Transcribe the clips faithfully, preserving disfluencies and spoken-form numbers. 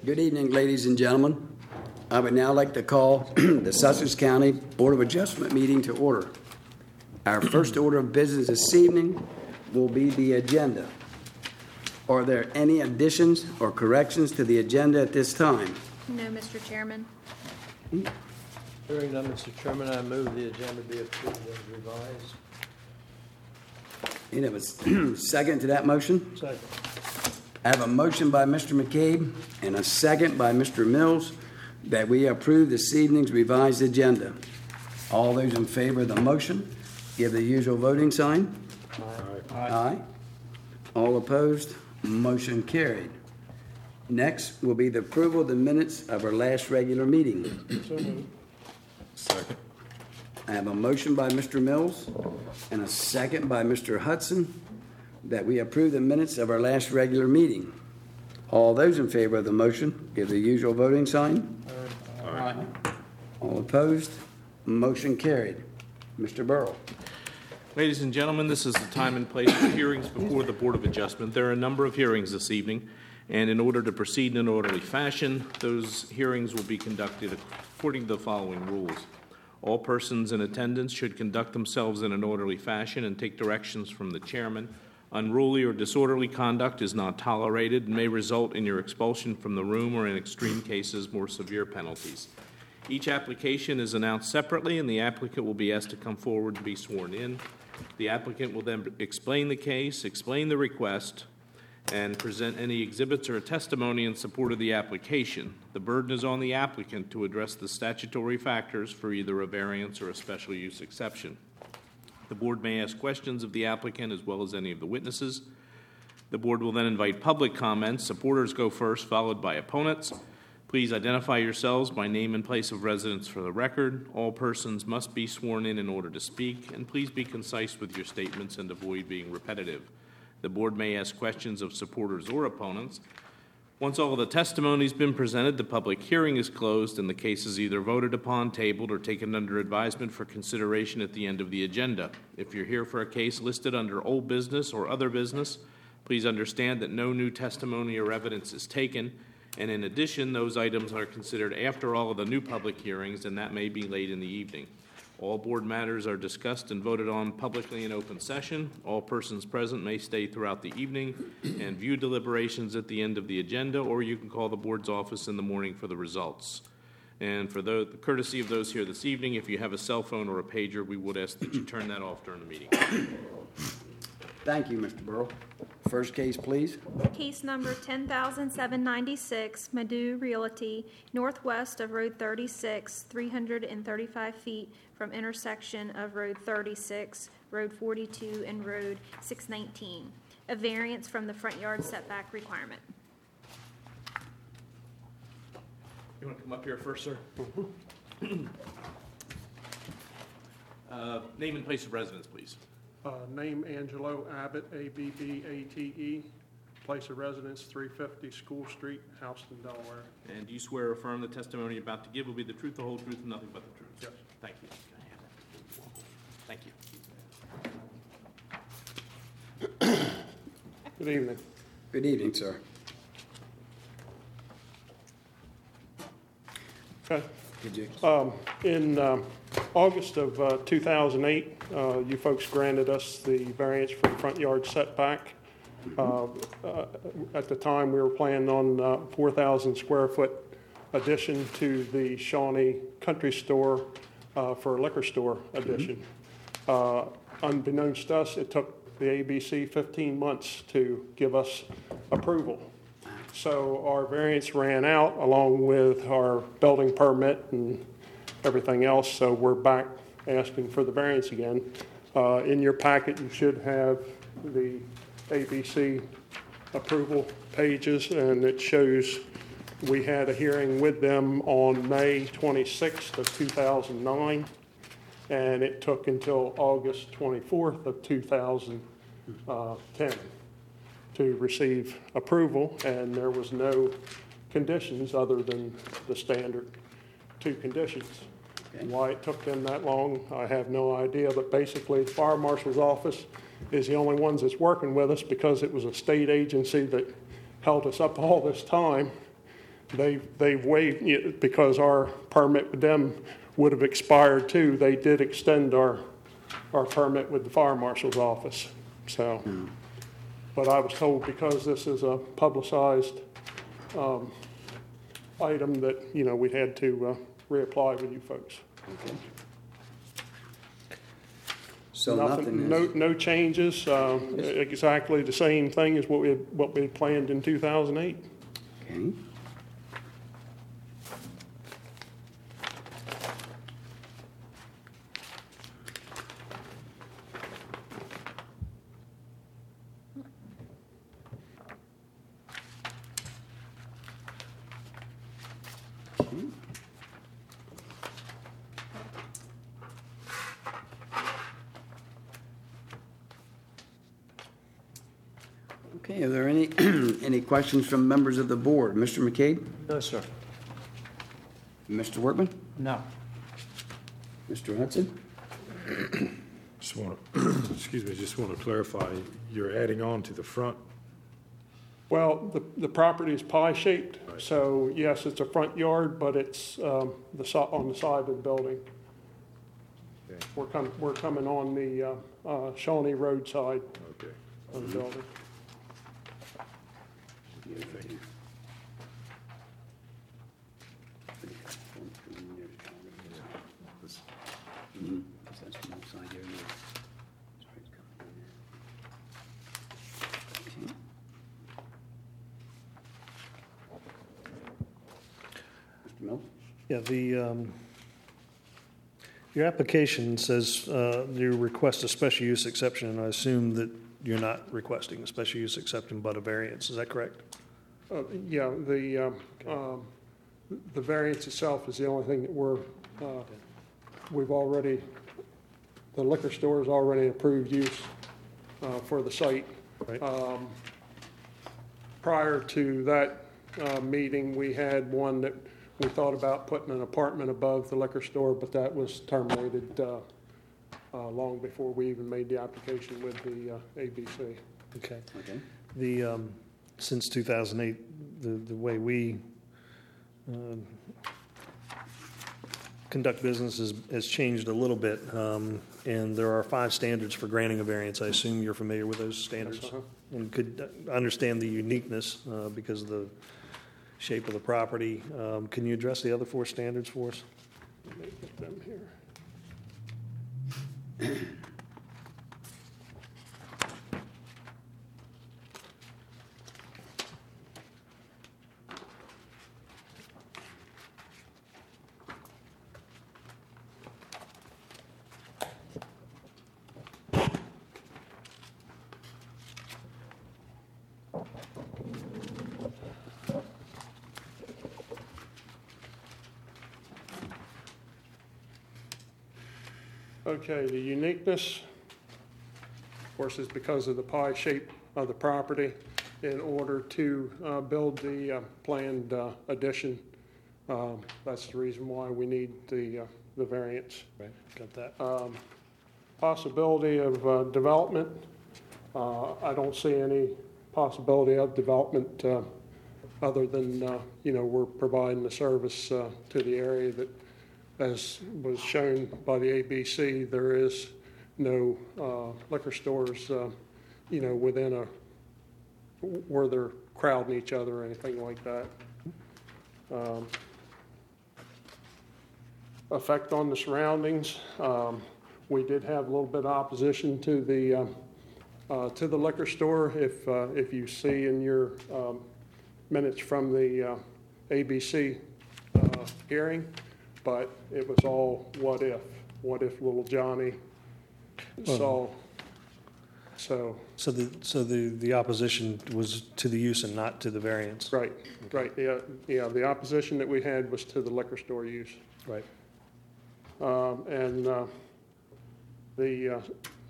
Good evening, ladies and gentlemen. I would now like to call the Sussex County Board of Adjustment meeting to order. Our first order of business this evening will be the agenda. Are there any additions or corrections to the agenda at this time? No, Mister Chairman. Hearing none, Mister Chairman, I move the agenda be approved as revised. You have a second to that motion? Second. I have a motion by Mister McCabe and a second by Mister Mills that we approve this evening's revised agenda. All those in favor of the motion, give the usual voting sign. Aye. Aye. Aye. All opposed, motion carried. Next will be the approval of the minutes of our last regular meeting. So moved. Second. I have a motion by Mister Mills and a second by Mister Hudson that we approve the minutes of our last regular meeting. All those in favor of the motion, give the usual voting sign. Aye. All opposed, motion carried. Mister Burrow. Ladies and gentlemen, this is the time and place for hearings before the Board of Adjustment. There are a number of hearings this evening, and in order to proceed in an orderly fashion, those hearings will be conducted according to the following rules. All persons in attendance should conduct themselves in an orderly fashion and take directions from the chairman. Unruly or disorderly conduct is not tolerated and may result in your expulsion from the room or, in extreme cases, more severe penalties. Each application is announced separately, and the applicant will be asked to come forward and be sworn in. The applicant will then explain the case, explain the request, and present any exhibits or testimony in support of the application. The burden is on the applicant to address the statutory factors for either a variance or a special use exception. The board may ask questions of the applicant as well as any of the witnesses. The board will then invite public comments. Supporters go first, followed by opponents. Please identify yourselves by name and place of residence for the record. All persons must be sworn in in order to speak, and please be concise with your statements and avoid being repetitive. The board may ask questions of supporters or opponents. Once all of the testimony has been presented, the public hearing is closed and the case is either voted upon, tabled, or taken under advisement for consideration at the end of the agenda. If you're here for a case listed under old business or other business, please understand that no new testimony or evidence is taken, and in addition, those items are considered after all of the new public hearings, and that may be late in the evening. All board matters are discussed and voted on publicly in open session. All persons present may stay throughout the evening and view deliberations at the end of the agenda, or you can call the board's office in the morning for the results. And for the courtesy of those here this evening, if you have a cell phone or a pager, we would ask that you turn that off during the meeting. Thank you, Mister Burrow. First case, please. Case number ten thousand seven hundred ninety-six, Madu Realty, northwest of Road thirty-six, three hundred thirty-five feet from intersection of Road thirty-six, Road forty-two, and Road six nineteen. A variance from the front yard setback requirement. You want to come up here first, sir? uh, name and place of residence, please. Uh, name Angelo Abbott, A B B A T E. Place of residence, three fifty School Street, Houston, Delaware. And do you swear or affirm the testimony you're about to give will be the truth, the whole truth, and nothing but the truth? Yes. Thank you. Thank you. Good evening. Good evening, sir. Okay. Could you? Um, in uh, August of uh, two thousand eight, uh, you folks granted us the variance for the front yard setback. Uh, uh, at the time, we were planning on uh, four thousand square foot addition to the Shawnee Country Store uh, for a liquor store addition. Uh, unbeknownst to us, it took the A B C fifteen months to give us approval. So our variance ran out along with our building permit and everything else, so we're back asking for the variance again. Uh, in your packet, you should have the A B C approval pages, and it shows we had a hearing with them on May twenty-sixth of two thousand nine, and it took until August twenty-fourth of two thousand ten to receive approval, and there was no conditions other than the standard two conditions. Okay. Why it took them that long, I have no idea, but basically the fire marshal's office is the only ones that's working with us because it was a state agency that held us up all this time. they, they've waived, it because our permit with them would have expired too. They did extend our, our permit with the fire marshal's office, so. But I was told because this is a publicized um, item that, you know, we had to uh, reapply with you folks. Okay. So Nothing, nothing no, is, no changes, uh, exactly the same thing as what we, had- what we had planned in two thousand eight. okay. Okay, are there any, any questions from members of the board? Mister McCabe? No, sir. Mister Workman? No. Mister Hudson? Just want to, excuse me, just want to clarify, you're adding on to the front? Well, the, the property is pie-shaped, so yes, it's a front yard, but it's um, the, so- on the side of the building. Okay. We're coming, we're coming on the uh, uh, Shawnee Road side Okay, of the building. thank you. Mhm. That's from the side there. Okay. Mister Mills? Yeah, the, um, your application says uh, you request a special use exception, and I assume that you're not requesting a special use exception but a variance. Is that correct? Uh, Yeah, the, um, um, the variance itself is the only thing that we're, uh, we've already, the liquor store is already approved use uh, for the site. Right. Um, Prior to that uh, meeting, we had one that we thought about putting an apartment above the liquor store, but that was terminated uh, uh, long before we even made the application with the uh, A B C. Okay. Okay. The, um, since two thousand eight, the, the way we um, conduct business has, has changed a little bit, um, and there are five standards for granting a variance. I assume you're familiar with those standards? Yes, uh-huh. And could understand the uniqueness uh, because of the shape of the property. Um, Can you address the other four standards for us? Let me get them here. Okay, the uniqueness, of course, is because of the pie shape of the property. In order to uh, build the uh, planned uh, addition, um, that's the reason why we need the, uh, the variance. Right. Got that? Um, Possibility of uh, development, uh, I don't see any possibility of development uh, other than, uh, you know, we're providing the service uh, to the area that, as was shown by the A B C, there is no uh, liquor stores, uh, you know, within a, where they're crowding each other or anything like that. Um, Effect on the surroundings. Um, We did have a little bit of opposition to the, um, uh, to the liquor store. If, uh, if you see in your um, minutes from the uh, A B C uh, hearing, but it was all what if, what if little Johnny saw, so, So the, so the, the opposition was to the use and not to the variance? right, right, yeah, yeah, the opposition that we had was to the liquor store use. Right. Um, And uh, the uh,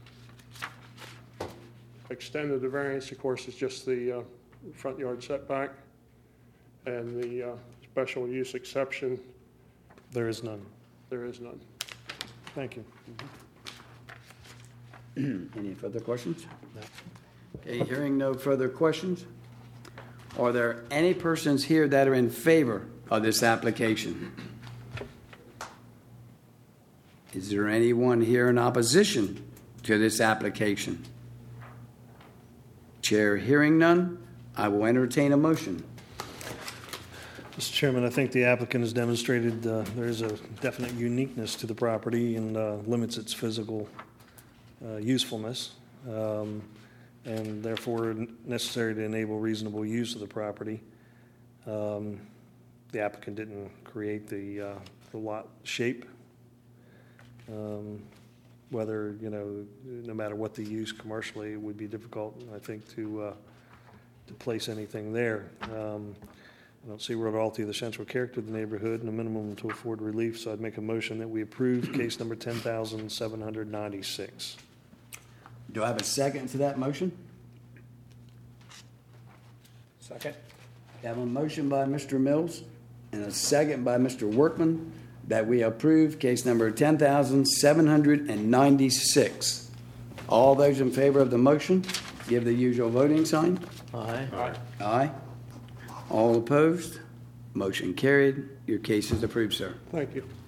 extent of the variance, of course, is just the uh, front yard setback, and the uh, special use exception, There is none. there is none. Thank you. Any further questions? Okay, hearing no further questions, Are there any persons here that are in favor of this application? Is there anyone here in opposition to this application? Chair hearing none, I will entertain a motion. Mister Chairman, I think the applicant has demonstrated uh, there is a definite uniqueness to the property and uh, limits its physical uh, usefulness, um, and therefore necessary to enable reasonable use of the property. Um, The applicant didn't create the uh, the lot shape. Um, Whether, you know, no matter what the use commercially, it would be difficult, I think, to uh, to place anything there. Um, I don't see where it alter the central character of the neighborhood and a minimum to afford relief, so I'd make a motion that we approve case number ten thousand seven hundred ninety-six. Do I have a second to that motion? Second. I have a motion by Mister Mills and a second by Mister Workman that we approve case number ten thousand seven hundred ninety-six. All those in favor of the motion, give the usual voting sign. Aye. Aye. All opposed? Motion carried. Your case is approved, sir. Thank you.